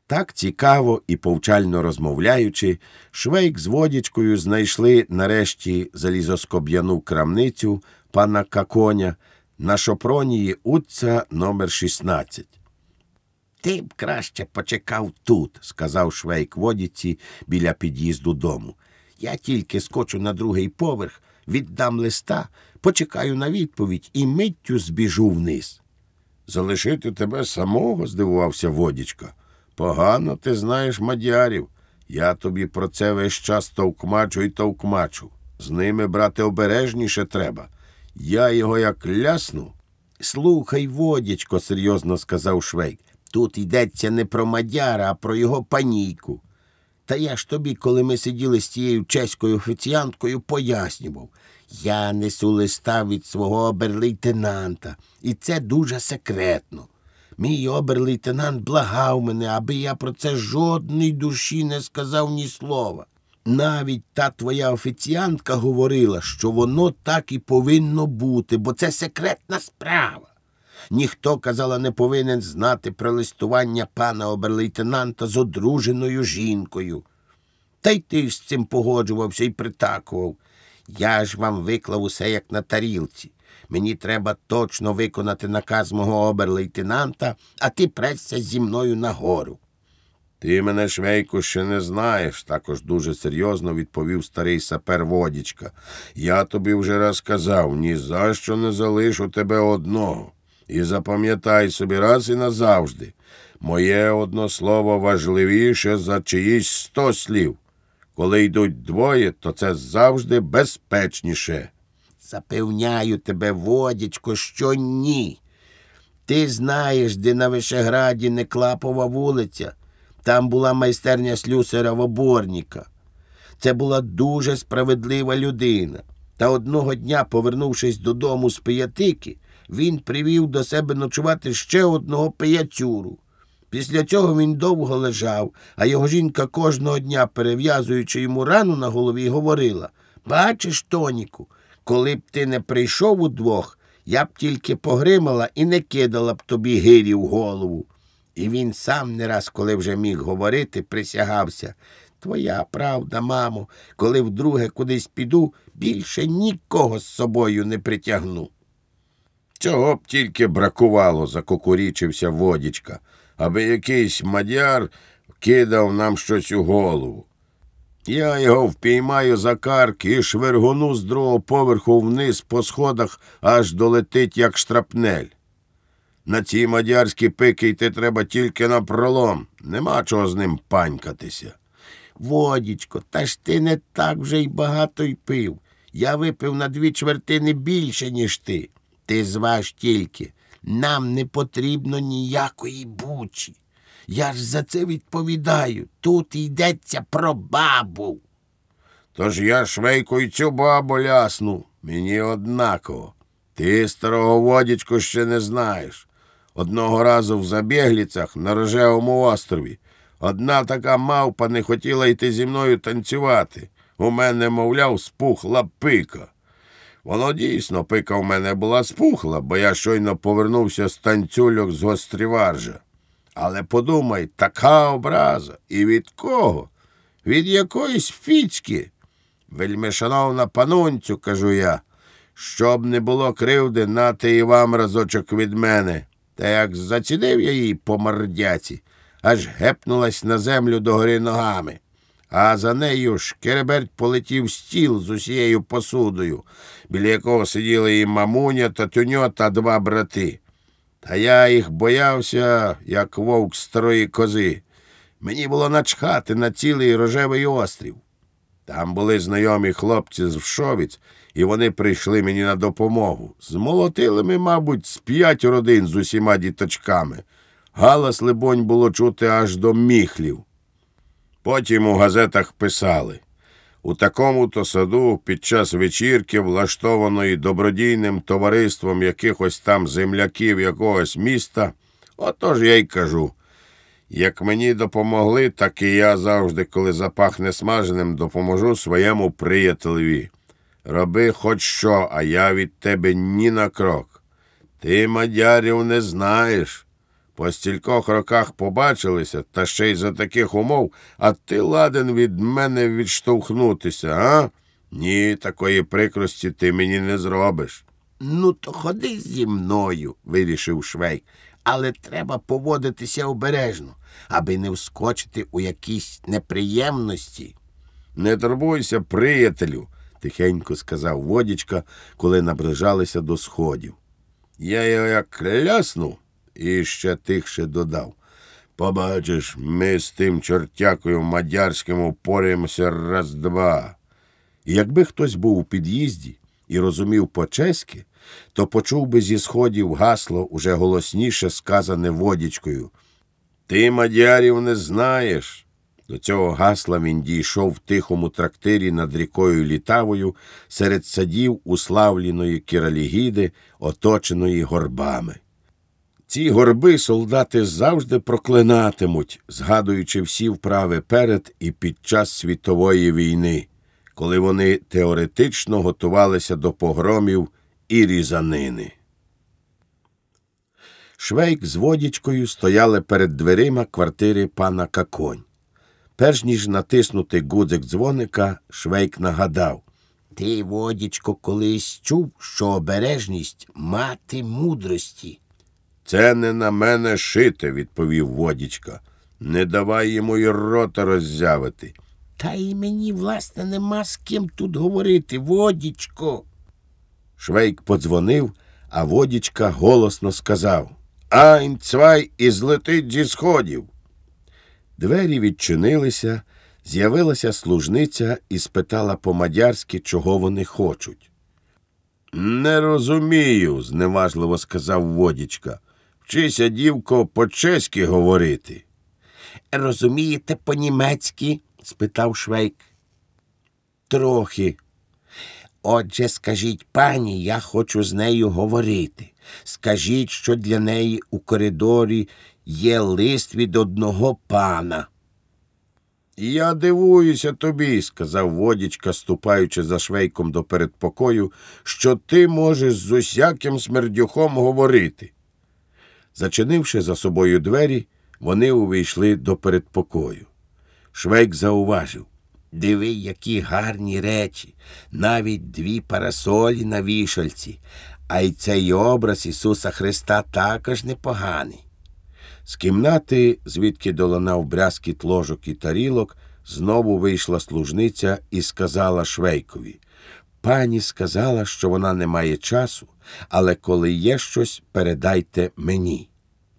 Так цікаво і повчально розмовляючи, Швейк з Водячкою знайшли нарешті залізоскоб'яну крамницю пана Каконя на Шопронії Утця номер 16. «Ти б краще почекав тут», – сказав Швейк Водіці біля під'їзду дому. «Я тільки скочу на другий поверх, віддам листа, почекаю на відповідь і миттю збіжу вниз». «Залишити тебе самого?» – здивувався Водічка. «Погано ти знаєш мадярів. Я тобі про це весь час товкмачу і товкмачу. З ними, брате, обережніше треба. Я його як лясну». «Слухай, Водічко», – серйозно сказав Швейк, – «тут йдеться не про мадяра, а про його панійку. Та я ж тобі, коли ми сиділи з тією чеською офіціанткою, пояснював. Я несу листа від свого обер-лейтенанта, і це дуже секретно. Мій обер-лейтенант благав мене, аби я про це жодній душі не сказав ні слова. Навіть та твоя офіціантка говорила, що воно так і повинно бути, бо це секретна справа. Ніхто, казала, не повинен знати про листування пана обер-лейтенанта з одруженою жінкою. Та й ти ж з цим погоджувався і притакував. Я ж вам виклав усе як на тарілці. Мені треба точно виконати наказ мого обер-лейтенанта, а ти прешся зі мною нагору». «Ти мене, Швейку, ще не знаєш», – також дуже серйозно відповів старий сапер Водічка. «Я тобі вже раз казав, ні за що не залишу тебе одного. І запам'ятай собі раз і назавжди, моє одно слово важливіше за чиїсь 100 слів. Коли йдуть двоє, то це завжди безпечніше». «Запевняю тебе, Водічко, що ні. Ти знаєш, де на Вишеграді Неклапова вулиця. Там була майстерня слюсара Воборніка. Це була дуже справедлива людина. Та одного дня, повернувшись додому з пиятики, він привів до себе ночувати ще одного пияцюру. Після цього він довго лежав, а його жінка кожного дня, перев'язуючи йому рану на голові, говорила: «Бачиш, Тоніку, коли б ти не прийшов удвох, я б тільки погримала і не кидала б тобі гирі в голову». І він сам не раз, коли вже міг говорити, присягався: «Твоя правда, мамо, коли вдруге кудись піду, більше нікого з собою не притягну». «Цього б тільки бракувало», – закукурічився Водічка, «аби якийсь мадяр кидав нам щось у голову. Я його впіймаю за карки і швиргону з другого поверху вниз по сходах, аж долетить, як штрапнель. На ці мадярські пики йти треба тільки напролом, нема чого з ним панькатися». «Водічко, та ж ти не так вже й багато й пив. Я випив на 2/4 більше, ніж ти. Ти зваж тільки. Нам не потрібно ніякої бучі. Я ж за це відповідаю. Тут йдеться про бабу». «Тож я, Швейку, й цю бабу лясну. Мені однаково. Ти, старого Водічку, ще не знаєш. Одного разу в Забєгліцях на Рожевому острові одна така мавпа не хотіла йти зі мною танцювати. У мене, мовляв, спухла пика. Воно дійсно, пика в мене була спухла, бо я щойно повернувся з танцюльок з Гостріваржа. Але подумай, така образа. І від кого? Від якоїсь фіцьки. Вельмишановна панунцю, кажу я, щоб не було кривди, нате і вам разочок від мене. Та як зацідив я її по мордяці, аж гепнулась на землю догори ногами. А за нею шкереберть полетів стіл з усією посудою, біля якого сиділи і мамуня, татуньо та 2 брати. Та я їх боявся, як вовк старої кози. Мені було начхати на цілий Рожевий острів. Там були знайомі хлопці з Вшовіць, і вони прийшли мені на допомогу. Змолотили ми, мабуть, з 5 родин з усіма діточками. Галас, либонь, було чути аж до Міхлів. Потім у газетах писали: у такому-то саду під час вечірки, влаштованої добродійним товариством якихось там земляків якогось міста, отож я й кажу, як мені допомогли, так і я завжди, коли запахне смаженим, допоможу своєму приятелеві. Роби хоч що, а я від тебе ні на крок. Ти мадярів не знаєш. По стількох роках побачилися, та ще й за таких умов, а ти ладен від мене відштовхнутися, а? Ні, такої прикрості ти мені не зробиш. Ну, то ходи зі мною, вирішив Швейк, але треба поводитися обережно, аби не вскочити у якісь неприємності. Не турбуйся, приятелю, тихенько сказав Водічка, коли наближалися до сходів. Я його як лясну, і ще тихше додав. Побачиш, ми з тим чортякою мадярським упораємося раз-два. І якби хтось був у під'їзді і розумів по-чеськи, то почув би зі сходів гасло, уже голосніше сказане Водічкою. Ти мадярів не знаєш. До цього гасла він дійшов в тихому трактирі над рікою Літавою серед садів уславленої Кіралігіди, оточеної горбами. Ці горби солдати завжди проклинатимуть, згадуючи всі вправи перед і під час світової війни, коли вони теоретично готувалися до погромів і різанини. Швейк з Водічкою стояли перед дверима квартири пана Каконь. Перш ніж натиснути гудзик дзвоника, Швейк нагадав. Ти, Водічко, колись чув, що обережність – мати мудрості. Це не на мене шите, відповів Водічка. Не давай йому й рота роззявити. Та й мені, власне, нема з ким тут говорити, Водічко. Швейк подзвонив, а Водічка голосно сказав. Айн-цвай і злетить зі сходів. Двері відчинилися, з'явилася служниця і спитала по-мадярськи, чого вони хочуть. Не розумію, зневажливо сказав Водічка. Вчися, дівко, по-чеськи говорити. Розумієте по-німецьки? Спитав Швейк. Трохи. Отже, скажіть пані, я хочу з нею говорити. Скажіть, що для неї у коридорі є лист від одного пана. Я дивуюся тобі, сказав Водічка, ступаючи за Швейком до передпокою, що ти можеш з усяким смердюхом говорити. Зачинивши за собою двері, вони увійшли до передпокою. Швейк зауважив. Диви, які гарні речі, навіть 2 парасолі на вішальці, а й цей образ Ісуса Христа також непоганий. З кімнати, звідки долинав брязкіт ложок і тарілок, знову вийшла служниця і сказала Швейкові. Пані сказала, що вона не має часу, але коли є щось, передайте мені.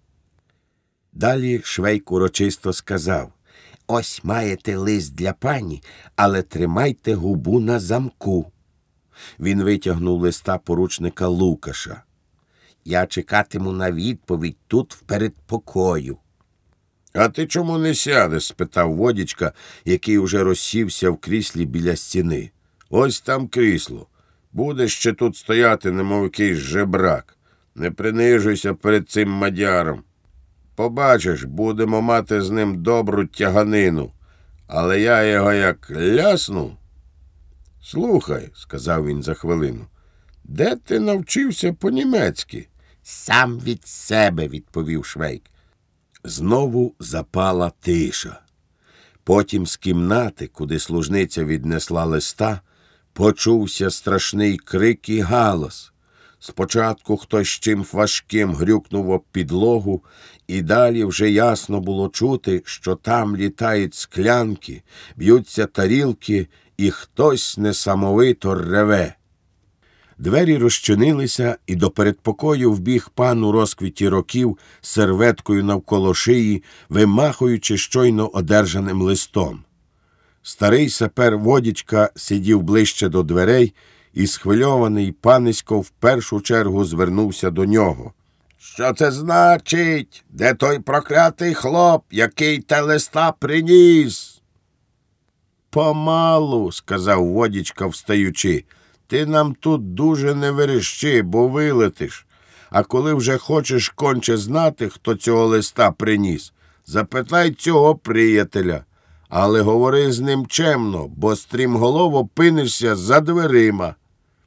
Далі Швейк урочисто сказав. Ось маєте лист для пані, але тримайте губу на замку. Він витягнув листа поручника Лукаша. Я чекатиму на відповідь тут в передпокою. А ти чому не сядеш? Спитав Водічка, який уже розсівся в кріслі біля стіни. Ось там крісло. Будеш ще тут стояти, немов якийсь жебрак. Не принижуйся перед цим мадяром. Побачиш, будемо мати з ним добру тяганину. Але я його як лясну. Слухай, сказав він за хвилину, де ти навчився по-німецьки? Сам від себе, відповів Швейк. Знову запала тиша. Потім з кімнати, куди служниця віднесла листа, почувся страшний крик і галас. Спочатку хтось чим важким грюкнув об підлогу, і далі вже ясно було чути, що там літають склянки, б'ються тарілки, і хтось несамовито реве. Двері розчинилися, і до передпокою вбіг пан у розквіті років з серветкою навколо шиї, вимахуючи щойно одержаним листом. Старий сапер Водічка сидів ближче до дверей, і схвильований панисько в першу чергу звернувся до нього. «Що це значить? Де той проклятий хлоп, який те листа приніс?» «Помалу», – сказав Водічка, встаючи, – «ти нам тут дуже не верещи, бо вилетиш. А коли вже хочеш конче знати, хто цього листа приніс, запитай цього приятеля. Але говори з ним чемно, бо стрімголов опинишся за дверима».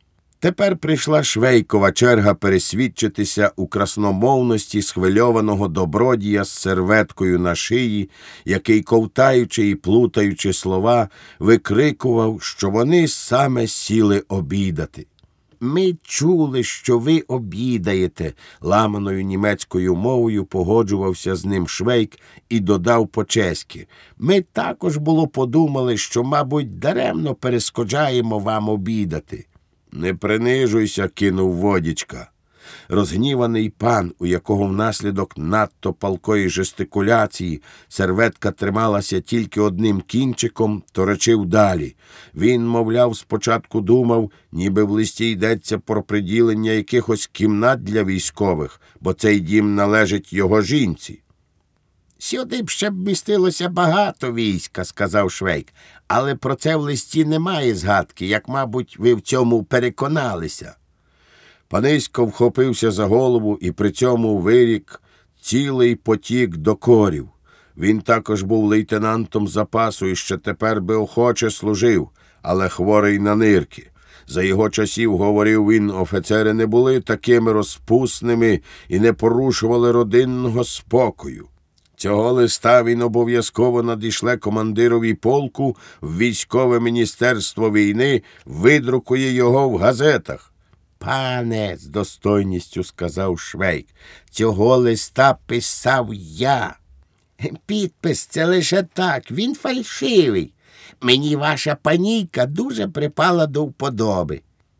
Тепер прийшла Швейкова черга пересвідчитися у красномовності схвильованого добродія з серветкою на шиї, який, ковтаючи і плутаючи слова, викрикував, що вони саме сіли обідати. «Ми чули, що ви обідаєте», – ламаною німецькою мовою погоджувався з ним Швейк і додав по-чеськи. «Ми також було подумали, що, мабуть, даремно перешкоджаємо вам обідати». «Не принижуйся», – кинув Водічка. Розгніваний пан, у якого внаслідок надто палкої жестикуляції серветка трималася тільки одним кінчиком, торочив далі. Він, мовляв, спочатку думав, ніби в листі йдеться про приділення якихось кімнат для військових, бо цей дім належить його жінці. «Сюди б ще б містилося багато війська», – сказав Швейк, «але про це в листі немає згадки, як, мабуть, ви в цьому переконалися». Панисько вхопився за голову і при цьому вирік цілий потік докорів. Він також був лейтенантом запасу і ще тепер би охоче служив, але хворий на нирки. За його часів, говорив він, офіцери не були такими розпусними і не порушували родинного спокою. Цього листа він обов'язково надішле командирові полку в військове міністерство війни, видрукує його в газетах. «Пане», – з достойністю сказав Швейк, – «цього листа писав я». «Підпис – це лише так, він фальшивий. Мені ваша панійка дуже припала до вподоби.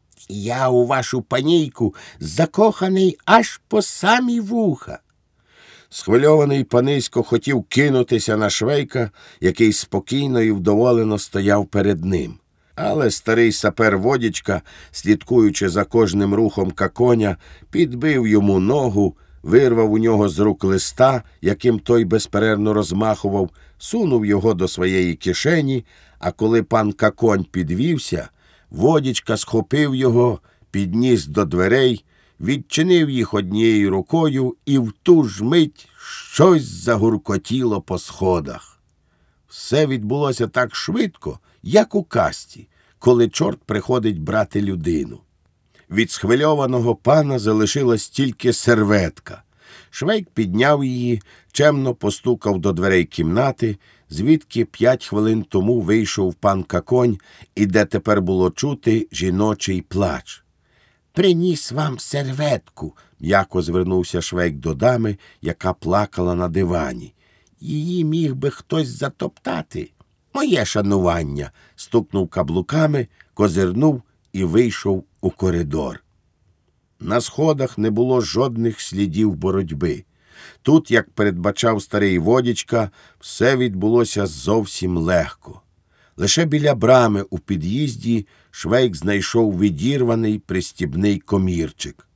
Я у вашу панійку закоханий аж по самі вуха». Схвильований панисько хотів кинутися на Швейка, який спокійно і вдоволено стояв перед ним. Але старий сапер Водічка, слідкуючи за кожним рухом Каконя, підбив йому ногу, вирвав у нього з рук листа, яким той безперервно розмахував, сунув його до своєї кишені, а коли пан Каконь підвівся, Водічка схопив його, підніс до дверей, відчинив їх однією рукою, і в ту ж мить щось загуркотіло по сходах. Все відбулося так швидко, як у казці, коли чорт приходить брати людину. Від схвильованого пана залишилась тільки серветка. Швейк підняв її, чемно постукав до дверей кімнати, звідки 5 хвилин тому вийшов пан Каконь, і де тепер було чути жіночий плач. «Приніс вам серветку», – м'яко звернувся Швейк до дами, яка плакала на дивані. «Її міг би хтось затоптати». «Моє шанування», – стукнув каблуками, козирнув і вийшов у коридор. На сходах не було жодних слідів боротьби. Тут, як передбачав старий Водічка, все відбулося зовсім легко. Лише біля брами у під'їзді Швейк знайшов відірваний пристібний комірчик.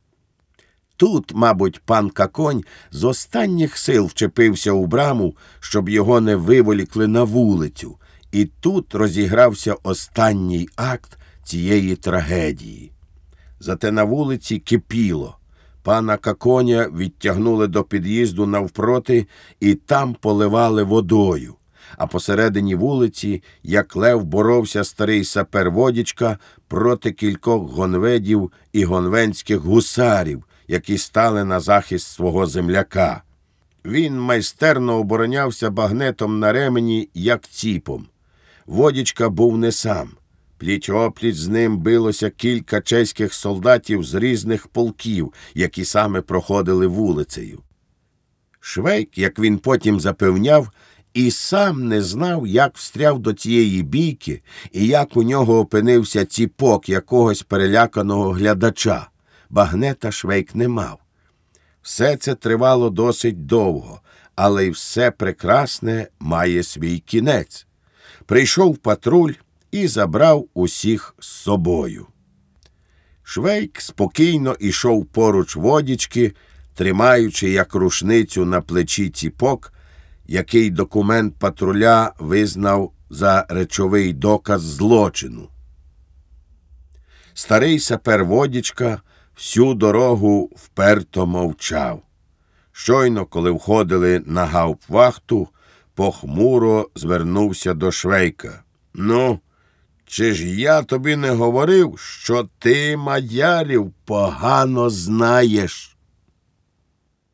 Тут, мабуть, пан Каконь з останніх сил вчепився у браму, щоб його не виволікли на вулицю, і тут розігрався останній акт цієї трагедії. Зате на вулиці кипіло. Пана Каконя відтягнули до під'їзду навпроти і там поливали водою. А посередині вулиці, як лев, боровся старий сапер Водічка проти кількох гонведів і гонвенських гусарів, які стали на захист свого земляка. Він майстерно оборонявся багнетом на ремені, як ціпом. Водічка був не сам. Пліч-опліч з ним билося кілька чеських солдатів з різних полків, які саме проходили вулицею. Швейк, як він потім запевняв, і сам не знав, як встряв до цієї бійки і як у нього опинився ціпок якогось переляканого глядача. Багнета Швейк не мав. Все це тривало досить довго, але й все прекрасне має свій кінець. Прийшов патруль і забрав усіх з собою. Швейк спокійно ішов поруч Водічки, тримаючи як рушницю на плечі ціпок, який документ патруля визнав за речовий доказ злочину. Старий сапер Водічка всю дорогу вперто мовчав. Щойно, коли входили на гауптвахту, похмуро звернувся до Швейка. «Ну, Чи ж я тобі не говорив, що ти мадярів погано знаєш?